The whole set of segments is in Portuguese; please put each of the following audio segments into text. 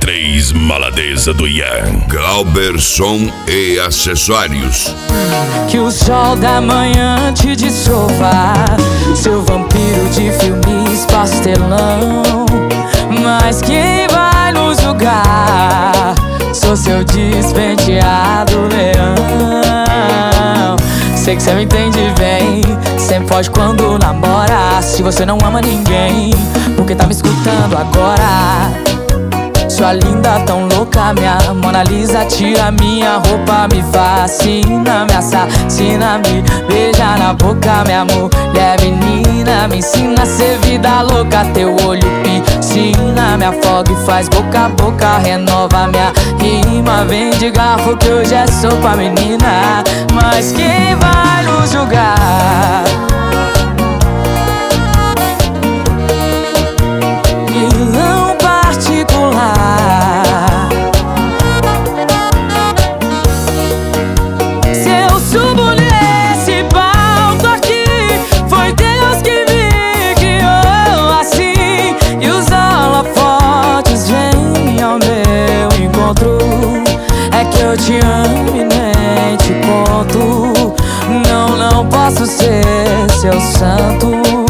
MP3 Maladeza do Ian. Glauber Som e Acessórios. Que o sol da manhã te dissolva, seu vampiro de filmes pastelão. Mas quem vai nos julgar? Sou seu despenteado leão. Sei que cê me entende bem, sempre foge quando namora. Se você não ama ninguém, por que tá me escutando agora? Sua linda tão louca, minha Mona Lisa, tira minha roupa, me fascina, me assassina, me beija na boca, minha mulher menina. Me ensina a ser vida louca, teu olho piscina, me afoga e faz boca a boca, renova minha rima. Vem de garfo que hoje é sopa, menina. Mas quem vai nos julgar? Vilão particular. Se eu subo nesse palco aqui, foi Deus que me guiou assim. E os holofotes vêm ao meu encontro. É que eu te amo e nem te conto. Não posso ser seu santo.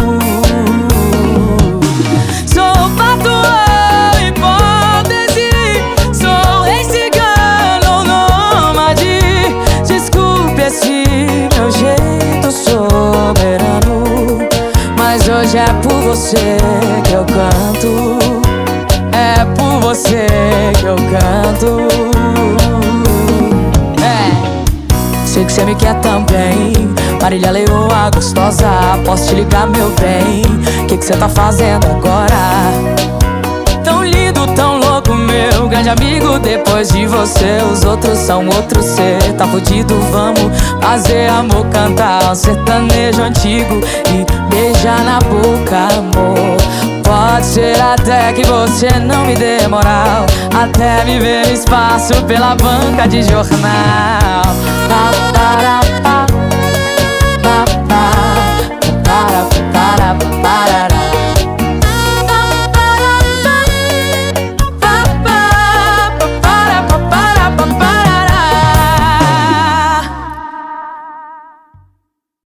Sou patuão, hipótese, sou rei cigano, nômade. Desculpe esse meu jeito soberano, mas hoje é por você que eu canto. É por você que eu canto. Sei que cê me quer também, Marília Leoa gostosa. Posso te ligar, meu bem? Que cê tá fazendo agora? Tão lindo, tão louco, meu grande amigo. Depois de você, os outros são outros. Cê tá fudido, vamos fazer amor, cantar um sertanejo antigo e beijar na boca, amor. Pode ser até que você não me dê moral, até me ver no espaço pela banca de jornal. Pa, para, pa.